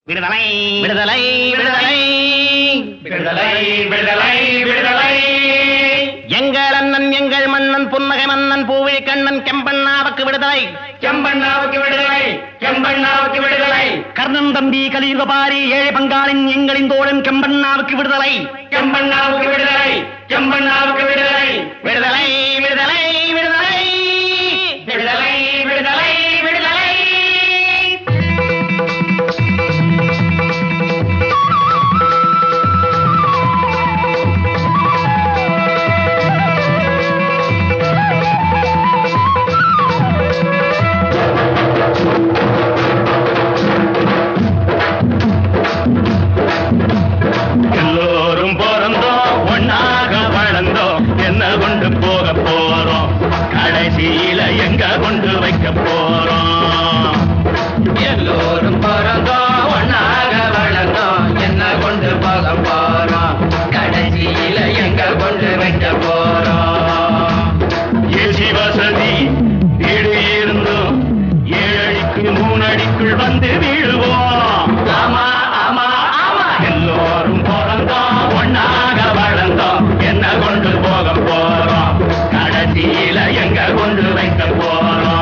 விடுதலை விடுதலை விடுதலை விடுதலை விடுதலை விடுதலை. எங்கள் அண்ணன் எங்கள் மன்னன் புன்னகை மன்னன் பூவிழி கண்ணன் கெம்பண்ணாவுக்கு விடுதலை, கெம்பண்ணாவுக்கு விடுதலை, கெம்பண்ணாவுக்கு விடுதலை. கர்ணன் தம்பி கலியுகபாரி ஏழை பங்காளின் எங்களின் தோழன் கெம்பண்ணாவுக்கு விடுதலை, கெம்பண்ணாவுக்கு விடுதலை, கெம்பண்ணாவுக்கு விடுதலை. விடுதலை விடுதலை விடுதலை விடுதலை விடுதலை விடுதலை. எல்லோரும் பிறந்தோம் ஒன்னாக வளர்ந்தோம், என்ன கொண்டு போக போறோம், கடைசியில எங்க கொண்டு வைக்க போறோம். எல்லோரும் பிறந்தோம் ஒன்னாக வளர்ந்தோம், என்ன கொண்டு போக போறோம், கடைசியில எங்க கொண்டு வைக்க போறோம். ஏசி வசதி வீடு இருந்தோம், 7 அடிக்கு 3 அடிக்குள் வந்து வீழுவோம். ஆமா ஆமா ஆமா. எல்லோரும் பிறந்தோம் ஒன்னாக வளர்ந்தோம், என்ன கொண்டு போக போறோம், கடைசியில எங்க கொண்டு வைக்க போறோம்.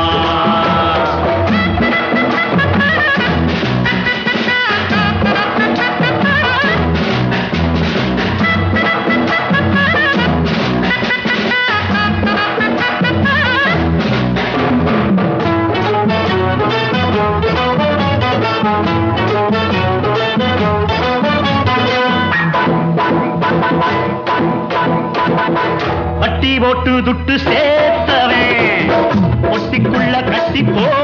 வட்டி போட்டு துட்டு சேர்த்தவே ஒட்டிக்குள்ள கட்டி போ